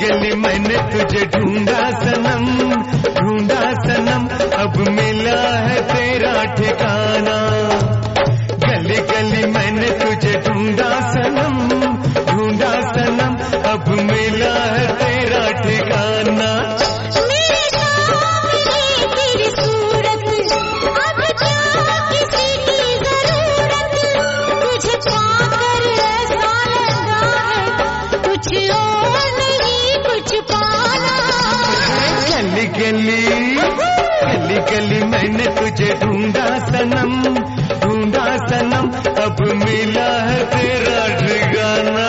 गली मैंने तुझे ढूंढा सनम, ढूंढा सनम, अब मिला है तेरा ठिकाना। गली गली मैंने तुझे ढूंढा सनम, ढूंढा सनम, अब मिला है तेरा ठिकाना। मेरे सामने तेरी सूरत, अब क्या किसी की जरूरत, तुझे पाकर ऐसा लगा है कुछ और नहीं कुछ पाना। गली गली गली गली मैंने तुझे ढूंढा सनम, ढूंढा सनम, अब मिला है तेरा ठिकाना।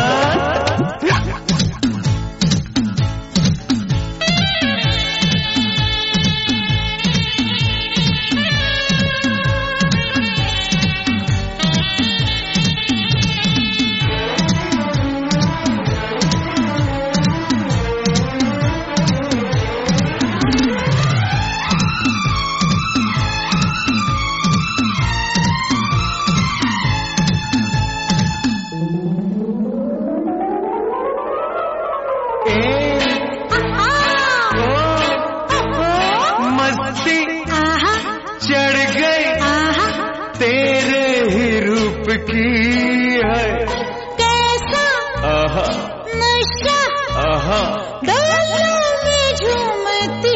मस्ती चढ़ गई तेरे ही रूप की है, कैसा आहा नशा आहा, गलियों में झूमती।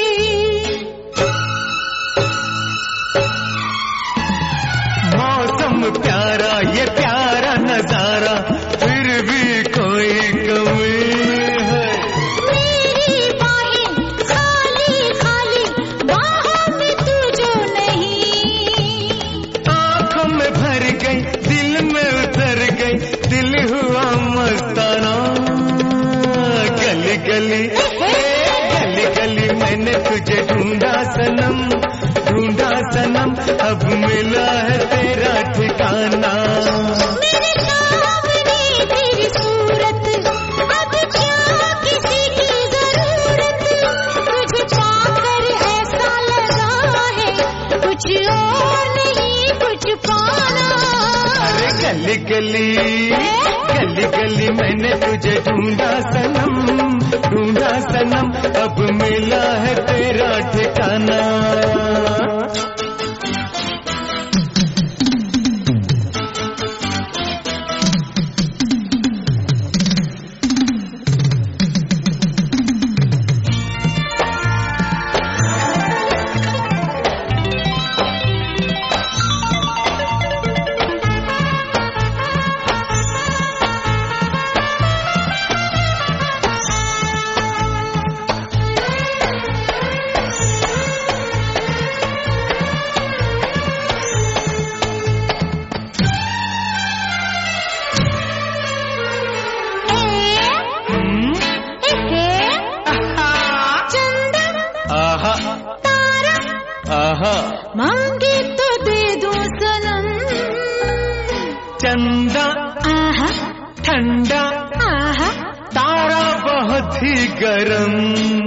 मौसम प्यारा ये प्यारा नजारा, फिर भी कोई कमी है। मेरी बाहें खाली खाली, बाहों में तू जो नहीं। आंखों में भर गई, दिल में उतर गई, दिल हुआ मस्ताना। गली गली गली गली मैंने तुझे ढूंढा सनम, ढूंढा सनम, अब मिला है तेरा ठिकाना। मेरे सामने तेरी सूरत, अब क्या किसी की जरूरत, तुझे पाकर ऐसा लगा है कुछ और नहीं कुछ पाना। अरे गली गली गली गली मैंने तुझे ढूंढा सनम, ढूंढा सनम, अब मिला है तेरा ठिकाना। आहा मांगे तो दे दूं सनम, चंदा आहा ठंडा, आहा तारा बहुत ही गरम।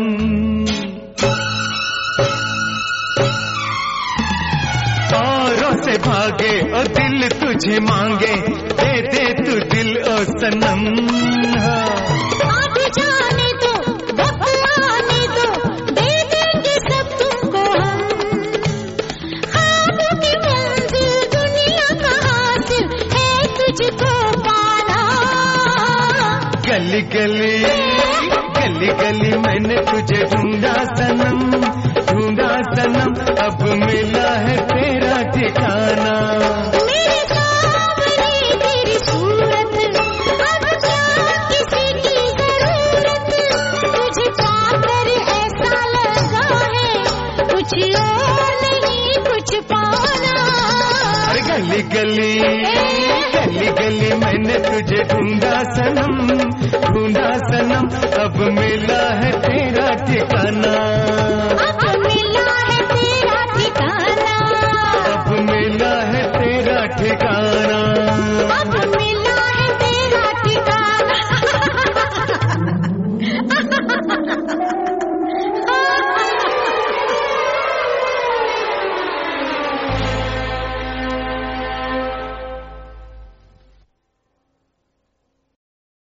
औरों से भागे और दिल तुझे मांगे, दे दे तू दिल ओ सनम। आज जाने दो वक्त आने दो, दे देंगे सब तुमको हम। ख्वाबों की मंजिल दुनिया का हासिल है तुझको पाना। गली गली गली गली मैंने तुझे ढूंढा सनम, ढूंढा सनम, अब मिला है तेरा ठिकाना। मेरे सामने तेरी सूरत, अब क्या किसी की जरूरत, तुझे पाकर ऐसा लगा है कुछ और नहीं कुछ पाना। अरे गली गली गली गली मैंने तुझे ढूंढा सनम, ढूंढा सनम, अब मिला है तेरा ठिकाना।